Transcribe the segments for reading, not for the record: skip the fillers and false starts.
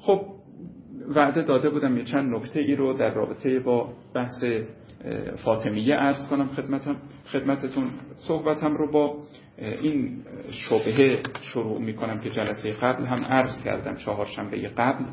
خب وعده داده بودم یه چند نکته ای رو در رابطه با بحث فاطمیه عرض کنم خدمتتون. صحبتم رو با این شبهه شروع می کنم که جلسه قبل هم عرض کردم، چهارشنبه قبل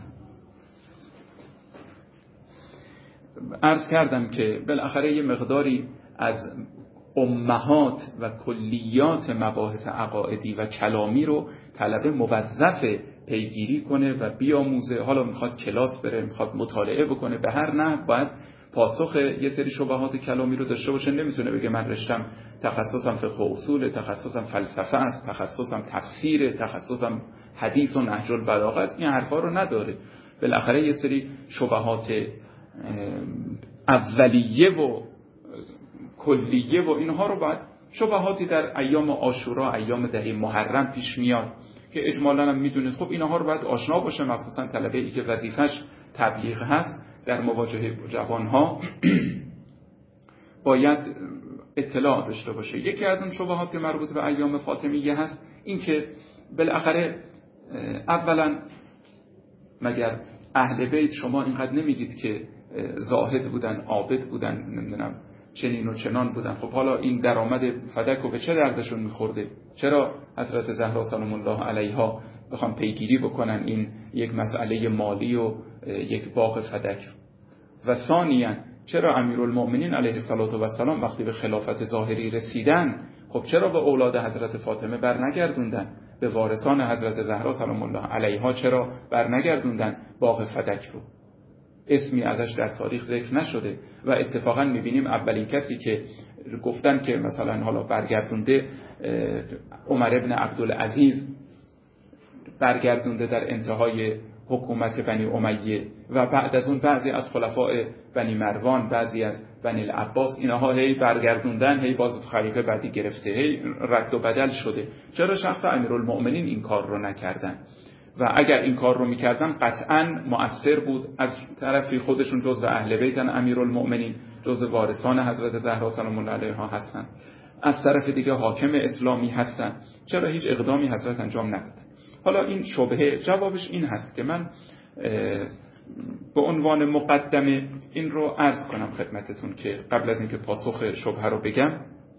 عرض کردم که بالاخره یه مقداری از امهات و کلیات مباحث عقائدی و کلامی رو طلبه موظف پیگیری کنه و بیاموزه. حالا میخواد کلاس بره، میخواد مطالعه بکنه، به هر نحو باید پاسخ یه سری شبهات کلامی رو داشته باشه. نمیتونه بگه من رشتم تخصصم فقه و اصول، تخصصم فلسفه است، تخصصم تفسیر، تخصصم حدیث و نهج البلاغه است. این حرفا رو نداره. بالاخره یه سری شبهات اولیه و کلیه و اینها رو باید، شبهاتی در ایام عاشورا، ایام دهه محرم پیش میاد که اجمالاً هم میدونید خب اینها رو باید آشنا باشه، مخصوصا طلبه‌ای که وظیفش تبلیغ هست در مواجهه جوانها باید اطلاع داشته باشه. یکی از اون شبهات که مربوط به ایام فاطمیه هست این که بالاخره اولا مگر اهل بیت شما اینقدر نمیگید که زاهد بودن، عابد بودن، نمیدونم چنین و چنان بودن؟ خب حالا این درآمد فدک رو به چه دردشون میخورده؟ چرا حضرت زهرا سلام الله علیها بخوام پیگیری بکنن این یک مسئله مالی و یک باغ فدک؟ و ثانیاً چرا امیرالمؤمنین علیه السلام وقتی به خلافت ظاهری رسیدن خب چرا به اولاد حضرت فاطمه برنگردوندن؟ به وارثان حضرت زهرا سلام الله علیها چرا برنگردوندن باغ فدک رو؟ اسمی ازش در تاریخ ذکر نشده و اتفاقا میبینیم اولین کسی که گفتن که مثلا حالا برگردونده عمر ابن عبدالعزیز برگردونده در انتهای حکومت بنی امیه و بعد از اون بعضی از خلفاء بنی مروان، بعضی از بنی العباس، اینها هی برگردوندن، هی باز خلیفه بعدی گرفته، هی رد و بدل شده. چرا شخص امیرالمؤمنین این کار رو نکردن؟ و اگر این کار رو میکردن قطعاً مؤثر بود. از طرفی خودشون جزو اهل بیتن، امیرالمؤمنین جزو وارثان حضرت زهرا سلام الله علیها هستن، از طرف دیگه حاکم اسلامی هستن، چرا هیچ اقدامی حضرت انجام ندادن؟ حالا این شبهه جوابش این هست که من به عنوان مقدمه این رو عرض کنم خدمتتون که قبل از اینکه پاسخ شبهه رو بگم،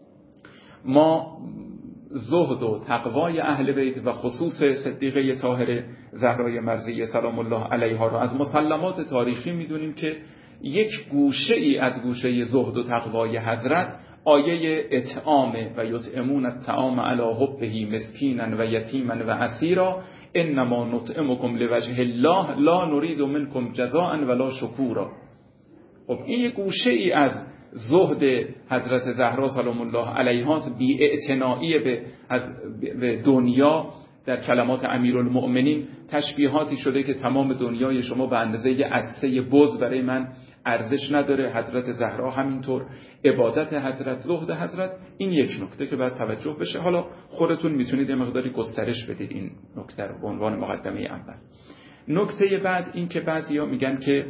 ما زهد و تقوای اهل بیت و خصوص صدیقه طاهره زهرای مرضیه سلام الله علیها رو از مسلمات تاریخی میدونیم که یک گوشه ای از گوشه زهد و تقوای حضرت آیه اطعامه و یطعمون الطعام علی حبه مسکینا و یتیما و اسیرا انما نطعمکم لوجه الله لا نرید منکم جزاء ولا شکورا. خب این یک گوشه ای از زهد حضرت زهرا سلام الله علیها، بی‌اعتنایی به دنیا. در کلمات امیرالمؤمنین تشبیهاتی شده که تمام دنیای شما به اندازه یه عدسه بز برای من ارزش نداره، حضرت زهرا همینطور، عبادت حضرت، زهد حضرت. این یک نکته که باید توجه بشه. حالا خودتون میتونید یه مقداری گسترش بدید این نکته رو به عنوان مقدمه اول. نکته بعد این که بعضیا میگن که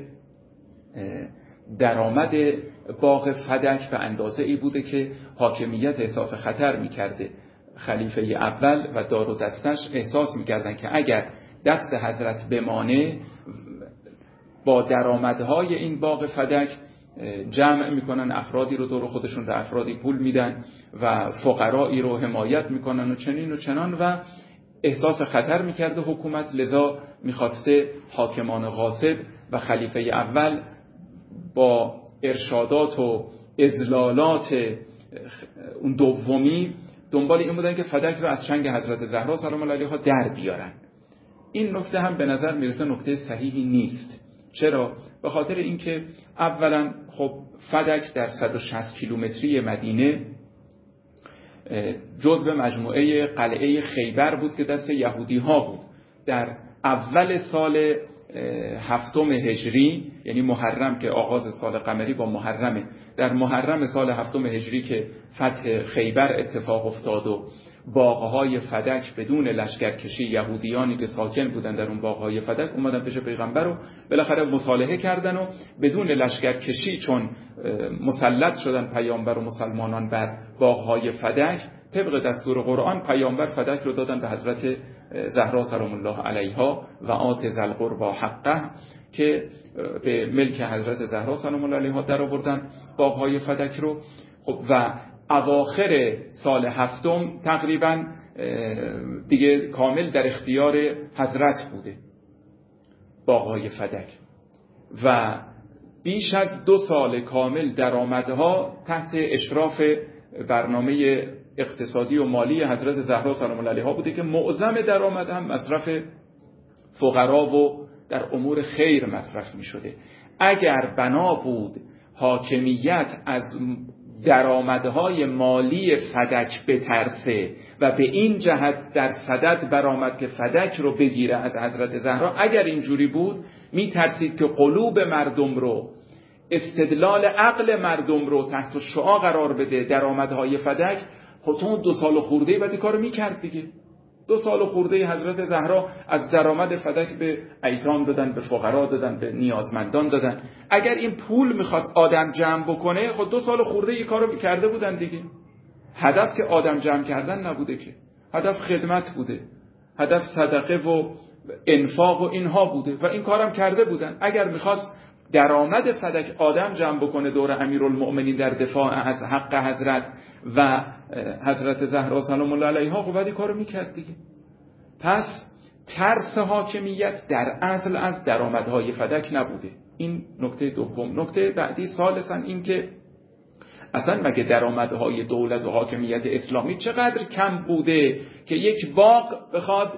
درآمد باغ فدک به اندازه ای بوده که حاکمیت احساس خطر میکرده. خلیفه اول و دار و دستش احساس میکردن که اگر دست حضرت بمانه با درآمدهای این باغ فدک جمع میکنن، افرادی رو دور خودشون به افرادی پول میدن و فقرایی رو حمایت میکنن و چنین و چنان، و احساس خطر میکرده حکومت. لذا میخواسته حاکمان غاصب و خلیفه اول با ارشادات و اذلالات اون دومی دنبال این بودن که فدک رو از چنگ حضرت زهرا سلام الله علیها در بیارن. این نکته هم به نظر میرسه نکته صحیحی نیست. چرا؟ به خاطر اینکه اولا خب فدک در 160 کیلومتری مدینه جزء مجموعه قلعه خیبر بود که دست یهودی ها بود. در اول سال 7 هجری، یعنی محرم که آغاز سال قمری با محرمه، در محرم سال 7 هجری که فتح خیبر اتفاق افتاد و باغهای فدک بدون لشکرکشی، یهودیانی که ساکن بودن در اون باغهای فدک اومدن پیش پیغمبر و بالاخره مصالحه کردن و بدون لشکرکشی چون مسلط شدن پیامبر و مسلمانان بر باغهای فدک، طبق دستور قرآن پیامبر فدک رو دادن به حضرت زهرا سلام الله علیها و آت ذی القربی حقه که به ملک حضرت زهرا سلام الله علیها در آوردن باغ‌های فدک رو. خب و اواخر سال هفتم تقریبا دیگه کامل در اختیار حضرت بوده باغ‌های فدک و بیش از 2 سال کامل درآمدها تحت اشراف برنامه اقتصادی و مالی حضرت زهرا سلام الله علیها بوده که معظم درآمد هم مصرف فقرا و در امور خیر مصرف می شده. اگر بنا بود حاکمیت از درآمدهای مالی فدک بترسه و به این جهت در صدد برآمد که فدک رو بگیره از حضرت زهرا، اگر اینجوری بود می ترسید که قلوب مردم رو، استدلال عقل مردم رو تحت شعاع قرار بده درآمدهای فدک. خودتون 2 سال خورده بعد کارو میکرد دیگه. 2 سال خورده حضرت زهرا از درآمد فدک به ایتام دادن، به فقرا دادن، به نیازمندان دادن. اگر این پول میخواست آدم جمع بکنه، خود 2 سال خورده این کارو کرده بودن دیگه. هدف که آدم جمع کردن نبوده که، هدف خدمت بوده، هدف صدقه و انفاق و اینها بوده و این کارم کرده بودن. اگر میخواست درآمد فدک آدم جمع بکنه دور امیرالمؤمنین در دفاع از حق حضرت و حضرت زهرا سلام الله علیها، خب بعد کارو میکرد دیگه. پس ترس حاکمیت در اصل از درآمدهای فدک نبوده. این نکته دوم. نکته بعدی ثالثاً این که اصلا مگه درآمدهای دولت و حاکمیت اسلامی چقدر کم بوده که یک باغ بخواد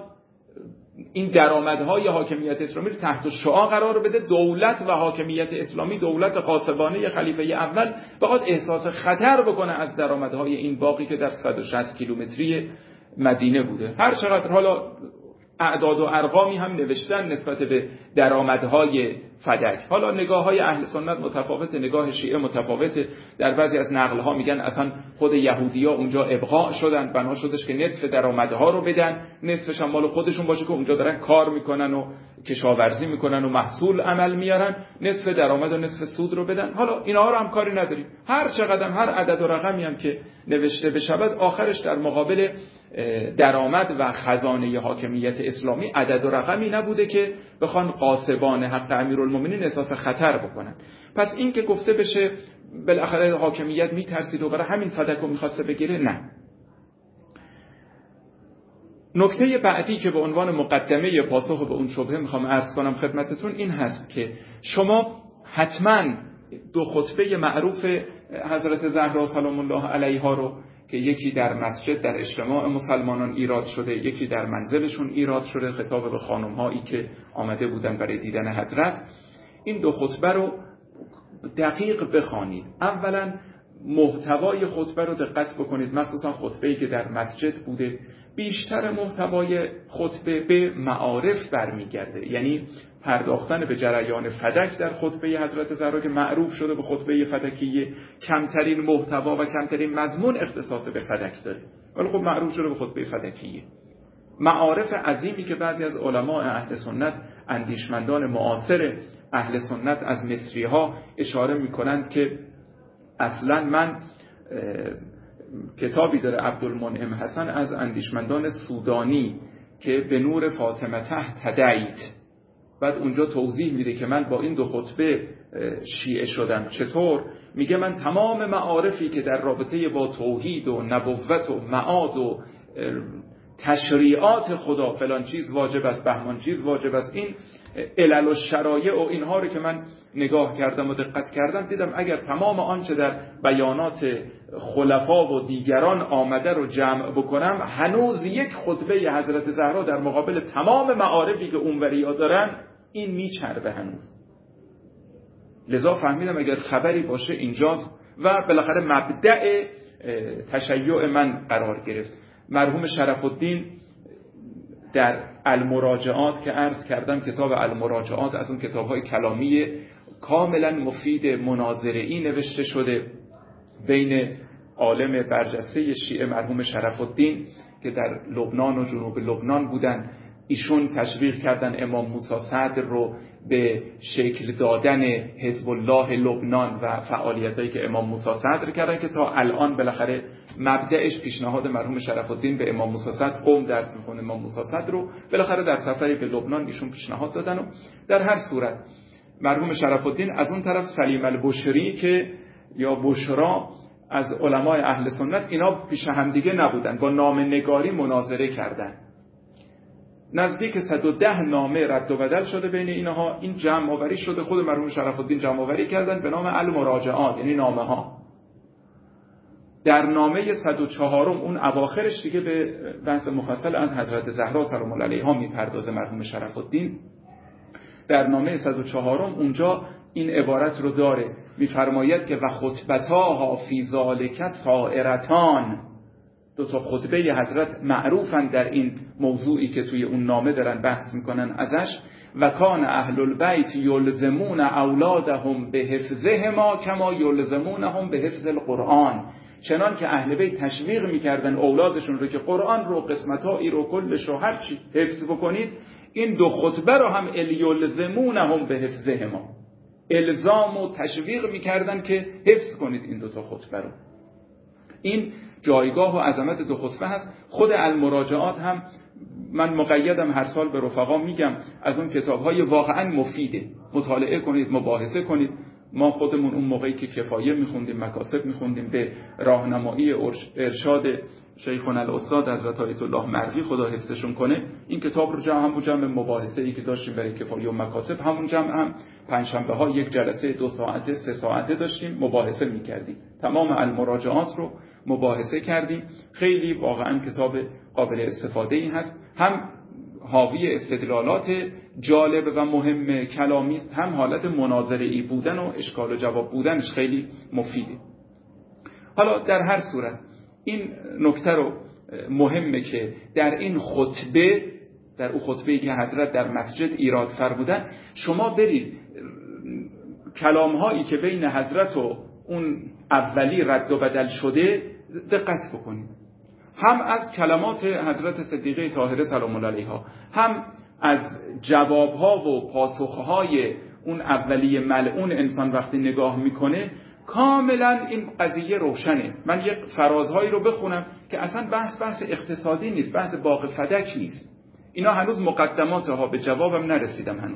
این درآمدهای حاکمیت اسلامی رو تحت شعاع قرار بده؟ دولت و حاکمیت اسلامی، دولت قاسبانه خلیفه اول بخواد احساس خطر بکنه از درآمدهای این باغی که در 160 کیلومتری مدینه بوده. هر چقدر حالا اعداد و ارقامی هم نوشتن نسبت به درآمدهای فدک. حالا نگاه‌های اهل سنت متفاوته، نگاه شیعه متفاوته. در بعضی از نقل‌ها میگن اصلا خود یهودی‌ها اونجا ابقاء شدن، بنا شدش که نصف درآمدها رو بدن، نصفش هم مال خودشون باشه که اونجا دارن کار میکنن و کشاورزی میکنن و محصول عمل میارن، نصف درآمد و نصف سود رو بدن. حالا اینها رو هم کاری نداریم. هر چقدر هر عدد و رقمی هم که نوشته بشود، آخرش در مقابل درآمد و خزانه حاکمیت اسلامی عدد و رقمی نبوده که بخوان قاسبان حق امیرالمومنین احساس خطر بکنن. پس این که گفته بشه بالاخره حاکمیت میترسید و برای همین فدک رو میخواسته بگیره، نه. نکته بعدی که به عنوان مقدمه پاسخ به اون شبهه میخوام عرض کنم خدمتتون این هست که شما حتما 2 خطبه معروف حضرت زهرا سلام الله علیها رو که یکی در مسجد در اجتماع مسلمانان ایراد شده، یکی در منزلشون ایراد شده، خطاب به خانم‌هایی که آمده بودن برای دیدن حضرت، این 2 خطبه رو دقیق بخوانید. اولا محتوای خطبه رو دقت بکنید، مخصوصا خطبه‌ای که در مسجد بوده. بیشتر محتوای خطبه به معارف برمیگرده، یعنی پرداختن به جریان فدک در خطبه حضرت زهرا که معروف شده به خطبه فدکیه. کمترین محتوا و کمترین مضمون اختصاص به فدک داره، ولی خب معروف شده به خطبه فدکیه. معارف عظیمی که بعضی از علماء اهل سنت، اندیشمندان معاصر اهل سنت از مصری‌ها اشاره می‌کنند که اصلاً من کتابی داره عبدالمنعم حسن از اندیشمندان سودانی که به نور فاطمه تدعیت، بعد اونجا توضیح میده که من با این 2 خطبه شیعه شدم. چطور؟ میگه من تمام معارفی که در رابطه با توحید و نبوت و معاد و تشریعات خدا، فلان چیز واجب است، بهمان چیز واجب است، این علل و شرایع و اینها رو که من نگاه کردم و دقت کردم، دیدم اگر تمام آنچه در بیانات خلفا و دیگران آمده رو جمع بکنم، هنوز یک خطبه حضرت زهرا در مقابل تمام معارفی که اونوریا دارن این میچربه هنوز. لذا فهمیدم اگر خبری باشه اینجاست و بالاخره مبدأ تشیع من قرار گرفت. مرحوم شرف الدین در المراجعات که عرض کردم، کتاب المراجعات از اون کتاب‌های کلامی کاملا مفید مناظره‌ای نوشته شده بین عالم برجسته شیعه مرحوم شرف الدین که در لبنان و جنوب لبنان بودن ایشون تشویق کردن امام موسی صدر رو به شکل دادن حزب الله لبنان و فعالیتایی که امام موسی صدر کردن که تا الان بالاخره مبدأش پیشنهاد مرحوم شرف الدین به امام موسی صدر، قم درس میکنه امام موسی صدر رو بالاخره در سفری به لبنان ایشون پیشنهاد دادن. و در هر صورت مرحوم شرف الدین از اون طرف سلیم البشری که یا بشرا از علمای اهل سنت، اینا پیش هم دیگه نبودن، با نامه نگاری مناظره کردن. نزدیک 110 نامه رد و بدل شده بین اینها. این جمع آوری شده، خود مرحوم شرف الدین جمع آوری کردن به نام المراجعات، یعنی نامه ها. در نامه 104 اون اواخرش دیگه به بحث مفصل از حضرت زهرا سلام الله علیها میپردازه مرحوم شرف الدین. در نامه 104 اونجا این عبارت رو داره، میفرماید که و خطبتاها فی ذالک سائرتان. دو تا خطبه حضرت معروفن در این موضوعی که توی اون نامه دارن بحث میکنن ازش. و کان اهل البیت یلزمون اولادهم به حفظهما کما یلزمونهم به حفظ القرآن. چنان که اهل بیت تشویق میکردن اولادشون رو که قرآن رو، قسمتایی رو، کلش رو، هر چی حفظ بکنید، این دو خطبه رو هم یلزمونهم به حفظهما، الزام و تشویق میکردن که حفظ کنید این دو تا خطبه رو. این جایگاه و عظمت دو خطبه هست. خود المراجعات هم من مقیدم هر سال به رفقا میگم از اون کتاب‌های واقعا مفیده، مطالعه کنید، مباحثه کنید. ما خودمون اون موقعی که کفایه میخوندیم، مکاسب میخوندیم، به راهنمایی ارشاد شیخنا الاستاد حضرت آیت الله مرغی خدا حفظشون کنه، این کتاب رو جمع مباحثه‌ای که داشتیم برای کفایه و مکاسب، همون جمع هم پنجشنبه ها یک جلسه 2 ساعته 3 ساعته داشتیم مباحثه میکردیم، تمام المراجعات رو مباحثه کردیم. خیلی واقعا کتاب قابل استفاده‌ای هست، هم حاوی استدلالات جالب و مهم کلامی است، هم حالت مناظره‌ای بودن و اشکال و جواب بودنش خیلی مفیده. حالا در هر صورت این نکته رو مهمه که در این خطبه، در اون خطبه‌ای که حضرت در مسجد ایراد فرمودن، شما برید کلام‌هایی که بین حضرت و اون اولی رد و بدل شده دقت بکنید، هم از کلمات حضرت صدیقه طاهره سلام الله علیها، هم از جوابها و پاسخهای اون اولی ملعون انسان وقتی نگاه میکنه کاملا این قضیه روشنه. من یک فرازهایی رو بخونم که اصلا بحث اقتصادی نیست، بحث باغ فدک نیست، اینا هنوز مقدماتها، به جوابم نرسیدم هنوز.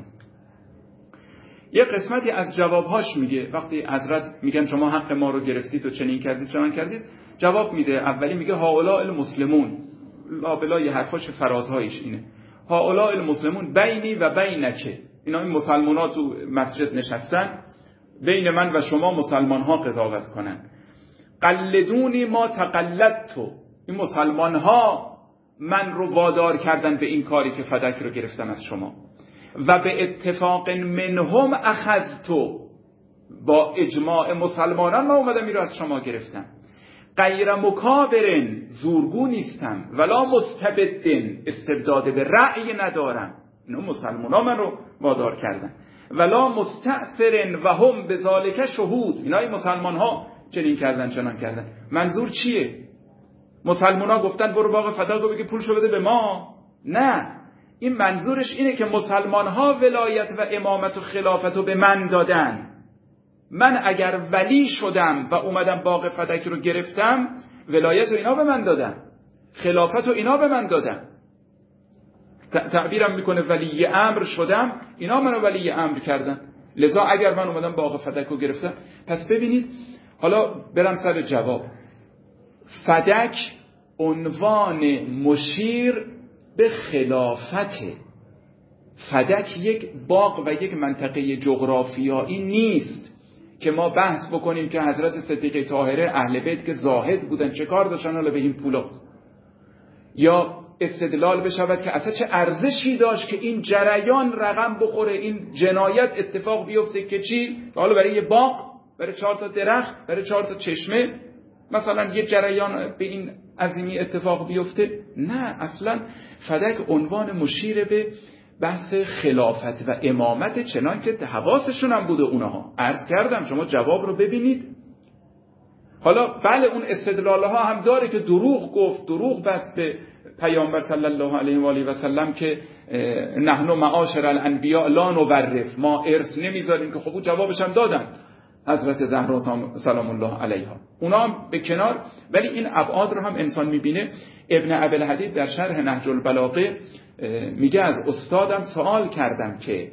یه قسمتی از جوابهاش میگه، وقتی حضرت میگن شما حق ما رو گرفتید و چنین کردید چنان کردید، جواب میده. اولی میگه هؤلاء المسلمون، لابلای حرفاش فرازهایش اینه، هؤلاء المسلمون بینی و بینک، اینا این مسلمان ها تو مسجد نشستن، بین من و شما مسلمان ها قضاوت کنن. قلدونی ما تقلدتو، این مسلمان ها من رو وادار کردن به این کاری که فدک رو گرفتم از شما. و به اتفاق منهم اخذتو، با اجماع مسلمانان من اومدم این رو از شما گرفتم. غیر مکابرن، زورگو نیستم، ولا مستبدن، استبداد به رأی ندارم، اینو مسلمانان من رو وادار کردن. ولا مستأثرن و هم بذالک شهود، اینای مسلمان ها چنین کردن چنان کردن. منظور چیه؟ مسلمان ها گفتن برو باغ فدک رو بگی پولشو بده به ما؟ نه، این منظورش اینه که مسلمان ها ولایت و امامت و خلافت رو به من دادن، من اگر ولی شدم و اومدم باغ فدک رو گرفتم، ولایت رو اینا به من دادن، خلافت رو اینا به من دادن. تعبیرم میکنه ولی امر شدم، اینا منو ولی امر کردن، لذا اگر من اومدم باغ فدک رو گرفتم. پس ببینید، حالا برم سر جواب. فدک عنوان مشیر به خلافته. فدک یک باغ و یک منطقه جغرافیایی نیست که ما بحث بکنیم که حضرت صدیقه طاهره اهل بیت که زاهد بودن چه کار داشتن حالا به این پولا، یا استدلال بشود که اصلا چه ارزشی داشت که این جریان رقم بخوره، این جنایت اتفاق بیفته که چی؟ حالا برای یه باغ، برای 4 تا درخت، برای 4 تا چشمه مثلا یه جریان به این عظیمی اتفاق بیفته؟ نه، اصلا فدک عنوان مشیر به بحث خلافت و امامت، چنان که حواسشون هم بوده اونها. عرض کردم شما جواب رو ببینید. حالا بله اون استدلالها هم داره که دروغ گفت، دروغ بست به پیامبر صلی الله علیه و آله و سلم که نحن معاشر الانبیاء لا نورث، ما ارث نمیذاریم، که خب اون جوابش هم دادن حضرت زهرا سلام الله علیها. اونا هم به کنار، ولی این ابعاد رو هم انسان میبینه. ابن ابوالحدید در شرح نهج البلاغه میگه از استادم سوال کردم که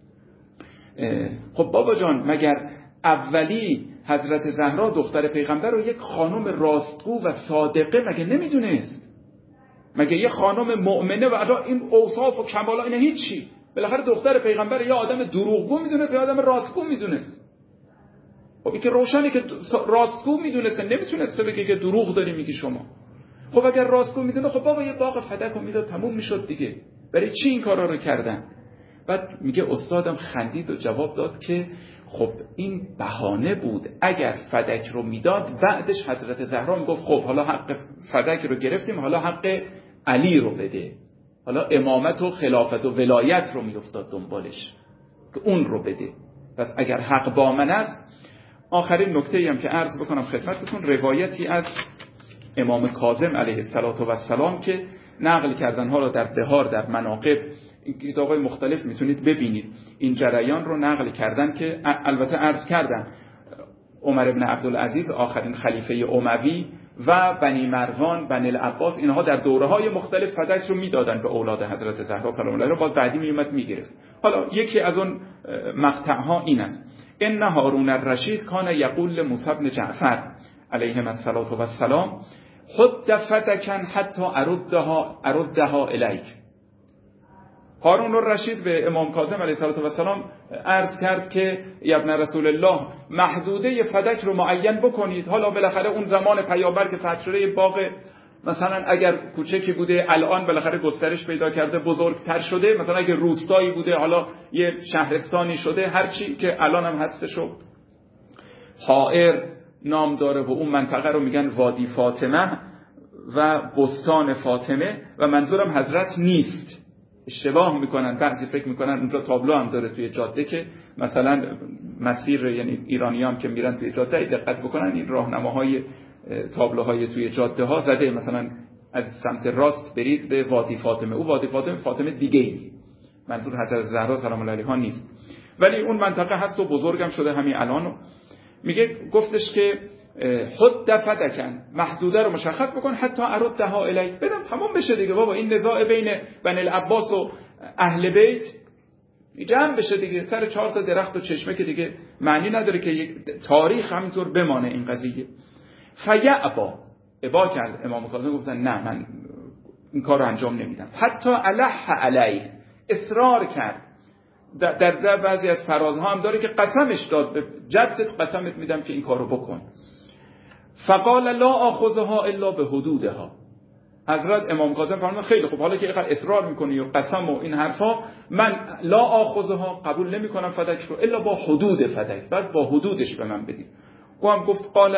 خب بابا جان، مگر اولی حضرت زهرا دختر پیغمبر رو یک خانم راستگو و صادقه مگه نمیدونست؟ مگه یه خانم مؤمنه و این اوصاف و کمالا اینه هیچی؟ بالاخره دختر پیغمبر یا آدم دروغگو میدونست یا آدم راستگو میدونست. خب این که روشنه که راستگو میدونسته، نمیتونسته بگه که دروغ داری میگی شما. خب اگر راستگو میدونه خب بابا یه باغ فدک رو میداد تموم میشد دیگه، برای چی این کارا رو کردن؟ بعد میگه استادم خندید و جواب داد که خب این بهانه بود، اگر فدک رو میداد بعدش حضرت زهرا میگفت خب حالا حق فدک رو گرفتیم، حالا حق علی رو بده، حالا امامت و خلافت و ولایت رو میافتاد دنبالش که اون رو بده. پس اگر حق با من است. آخرین نکته‌ای هم که عرض بکنم خدمتتون، روایتی از امام کاظم علیه السلام که نقل کردن، ها را در بهار، در مناقب، این کتاب‌های مختلف میتونید ببینید، این جریان رو نقل کردن که البته عرض کردن عمر ابن عبدالعزیز آخرین خلیفه اموی و بنی مروان، بنی العباس، اینها در دوره‌های مختلف فدک رو میدادن به اولاد حضرت زهرا سلام الله علیها، باز بعدی میومد میگرفت. حالا یکی از اون مقطع‌ها این است: ان هارون الرشید کان یقول لموسی بن جعفر علیهما السلام خد فدکا حتی اردها الیک. هارون الرشید به امام کاظم علیه السلام عرض کرد که یا ابن رسول الله، محدوده فدک رو معین بکنید. حالا بالاخره اون زمان پیامبر که فتح شده باغ مثلا اگر کوچکی بوده الان بالاخره گسترش پیدا کرده بزرگتر شده، مثلا اگر روستایی بوده حالا یه شهرستانی شده، هر چی که الان هم هستش و حائر نام داره و اون منطقه رو میگن وادی فاطمه و بستان فاطمه و منظورم حضرت نیست. اشتباه میکنن، بعضی فکر میکنن اونجا تابلو هم داره توی جاده که مثلا مسیر، یعنی ایرانیان که میرن توی جاده دقت بکنن این راهنماهای تابلوهای توی جاده ها زده مثلا از سمت راست برید به وادی فاطمه، او وادی فاطمه دیگه ای، منظور حضرت زهرا سلام الله علیها نیست، ولی اون منطقه هست و بزرگم شده همین الان. میگه گفتش که خود دفدکن، محدوده رو مشخص بکن، حتی اردها الیک، بدم تمام بشه دیگه بابا، این نزاع بین بنی العباس و اهل بیت جمع بشه دیگه، سر 4 تا درخت و چشمه که دیگه معنی نداره که یک تاریخ همینطور بمانه این قضیه. فیعبا، ابا کرد امام کاظم، گفتن نه من این کار رو انجام نمیدم. حتی الح علیه، اصرار کرد. در بعضی از فرازها هم داره که قسمش داد، به جدت قسمت میدم که این کارو بکن. فقال لا آخذها الا به حدودها. حضرت امام کاظم فرمود خیلی خوب، حالا که اینقدر اصرار میکنی و قسم و این حرفا، من لا آخذها، قبول نمیکنم فدک رو الا با حدود فدک، بعد با حدودش به من بدید. او هم گفت قال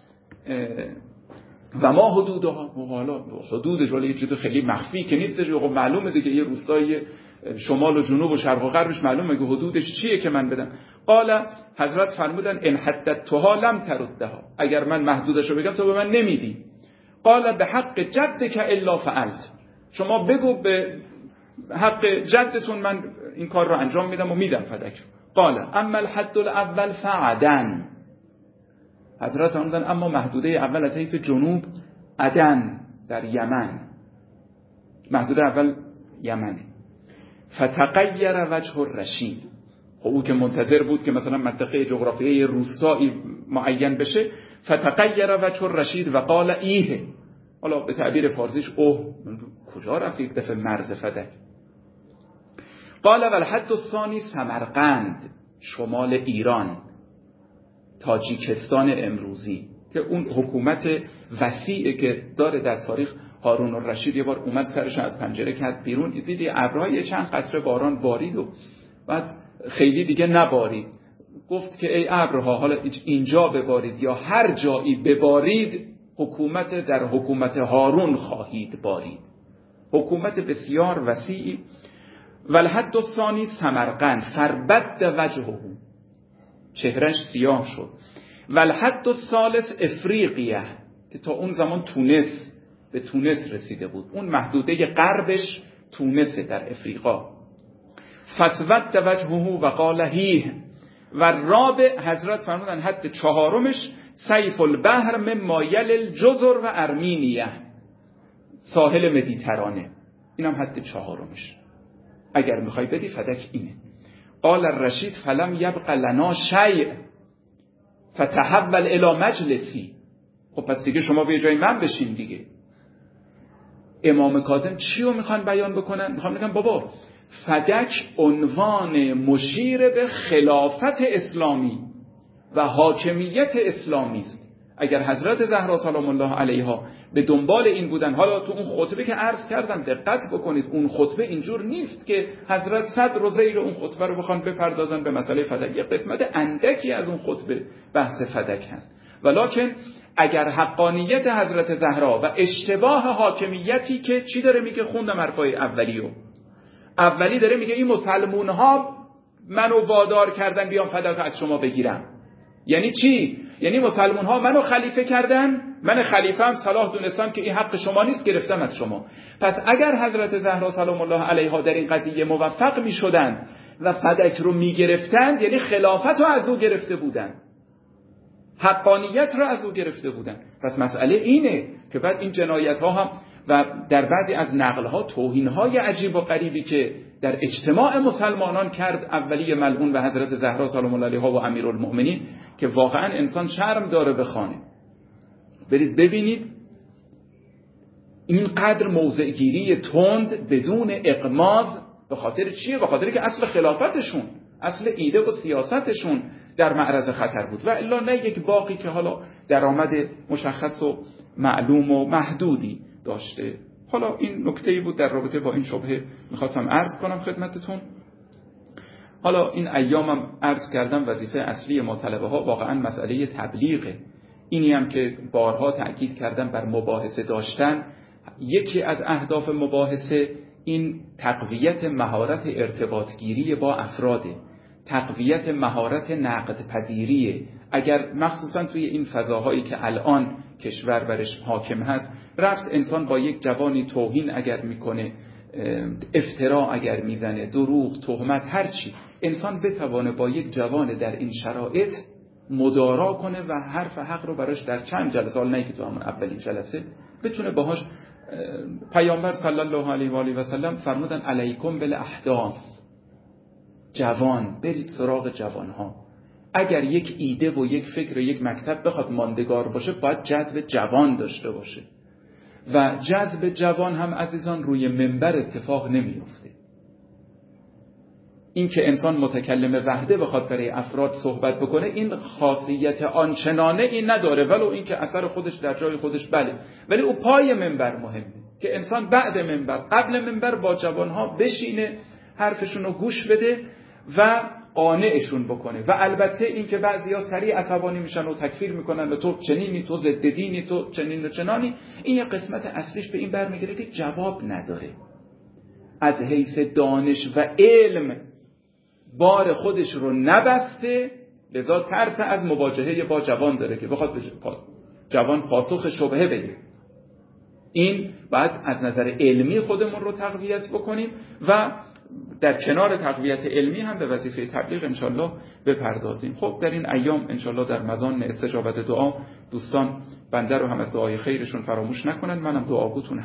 و ما حدودها، حالا حدودش ولی یه چیز خیلی مخفی که نیستش، معلومه دیگه یه روستای شمال و جنوب و شرق و غربش معلومه که حدودش چیه که من بدم. قال، حضرت فرمودن ان حددتها لم تردها، اگر من محدودش رو بگم تو به من نمیدی. قال به حق جدک الا فعلت، شما بگو به حق جدتون من این کار رو انجام میدم و میدم فدک. قال اما الحد الاول فعدن، حضرت فرمودن اما محدوده اول از حیث جنوب عدن در یمن، محدوده اول یمن. فتغیر وجه الرشید، خب او که منتظر بود که مثلا منطقه جغرافیایی روستایی معین بشه، فتغیر وجه الرشید و قال ایه، حالا به تعبیر فارسیش اوه کجا رفت یک دفعه مرز فدک. قال والحد الثانی سمرقند، شمال ایران، تاجیکستان امروزی، که اون حکومت وسیعی که داره در تاریخ. هارون الرشید یه بار اومد سرش از پنجره کرد بیرون، دیدی ابرهای چند قطره باران بارید و بعد خیلی دیگه نبارید. گفت که ای ابرها، حالا اینجا ببارید یا هر جایی ببارید، حکومت در حکومت هارون خواهید بارید. حکومت بسیار وسیعی. والحد الثانی سمرقند فربد وجهه، چهرش سیاه شد. و الحد الثالث افریقیه که تا اون زمان به تونس رسیده بود. اون محدوده غربش تونسه در افریقا. فسود وجهه و قال هیه. و رابع حضرت فرمودن حد چهارمش سیف البحر من مایل الجزر و ارمینیه، ساحل مدیترانه. اینم حد چهارمش. اگر میخوای بدی فدک اینه. قال الرشید فلم یبق لنا شیء فتحول الی مجلسی. خب پس دیگه شما به جای من بشین دیگه. امام کاظم چی رو میخوان بیان بکنن؟ میخوان بگن بابا فدک عنوان مشیر به خلافت اسلامی و حاکمیت اسلامی است. اگر حضرت زهرا سلام الله علیها به دنبال این بودن، حالا تو اون خطبه که عرض کردم دقت بکنید، اون خطبه اینجور نیست که حضرت صدر و زیر اون خطبه رو بخوان بپردازن به مسئله فدک. یه قسمت اندکی از اون خطبه بحث فدک هست. ولکن اگر حقانیت حضرت زهرا و اشتباه حاکمیتی که چی داره میگه، خوندم حرفای اولی داره میگه این مسلمون ها منو وادار کردن بیام فدک از شما بگیرم. یعنی چی؟ یعنی مسلمون ها منو خلیفه کردن، من خلیفه هم صلاح دونستم که این حق شما نیست، گرفتم از شما. پس اگر حضرت زهرا سلام الله علیها در این قضیه موفق می شدن و فدک رو می گرفتن، یعنی خلافت رو از او گرفته بودن، حقانیت رو از او گرفته بودن. پس مسئله اینه که بعد این جنایت ها هم و در بعضی از نقل ها توهین های عجیب و غریبی که در اجتماع مسلمانان کرد اولی ملعون و حضرت زهرا سلام الله علیها و امیرالمؤمنین، که واقعا انسان شرم داره بخونه. برید ببینید اینقدر موضعگیری تند بدون اغماض به خاطر چیه؟ به خاطر که اصل خلافتشون، اصل ایده و سیاستشون در معرض خطر بود و الا نه یک باقی که حالا درآمد مشخص و معلوم و محدودی داشته. حالا این نکته‌ای بود در رابطه با این شبهه میخواستم عرض کنم خدمتتون. حالا این ایامم عرض کردم وظیفه اصلی ما طلبه ها واقعا مسئله تبلیغه. اینی هم که بارها تأکید کردم بر مباحثه داشتن. یکی از اهداف مباحثه این تقویت مهارت ارتباطگیری با افراده، تقویت مهارت نقد پذیریه. اگر مخصوصا توی این فضاهایی که الان کشور برش حاکم هست، رفت انسان با یک جوانی توهین اگر میکنه، افترا اگر میزنه، دروغ، تهمت، هرچی، انسان بتوانه با یک جوان در این شرایط مدارا کنه و حرف حق رو براش در چند جلسه، نه که تو همون اولین جلسه، بتونه باهاش. پیامبر صلی الله علیه و آله و سلم فرمودن علیکم بالاحداث، جوان، برید سراغ جوانها. اگر یک ایده و یک فکر و یک مکتب بخواد ماندگار باشه، باید جذب جوان داشته باشه و جذب جوان هم عزیزان روی منبر اتفاق نمیفته. این که انسان متکلم وحده بخواد برای افراد صحبت بکنه، این خاصیت آنچنانه این نداره، ولو این که اثر خودش در جای خودش بله، ولی او پای منبر مهمه که انسان بعد منبر، قبل منبر با جوانها بشینه، حرفشون رو گوش بده و قانعشون بکنه. و البته این که بعضیا سریع عصبانی میشن و تکفیر میکنن و تو چنینی، تو ضد دینی، تو چنین و چنانی، این یه قسمت اصلیش به این برمیگره که جواب نداره، از حیث دانش و علم بار خودش رو نبسته، لذا ترس از مواجهه با جوان داره که بخواد جوان پاسخ شبهه بده. این باید از نظر علمی خودمون رو تقویت بکنیم و در کنار تقویت علمی هم به وظیفه تبلیغ انشالله بپردازیم. خب در این ایام انشالله در مزان استجابت دعا دوستان بنده رو هم از دعای خیرشون فراموش نکنن. منم دعاگوتون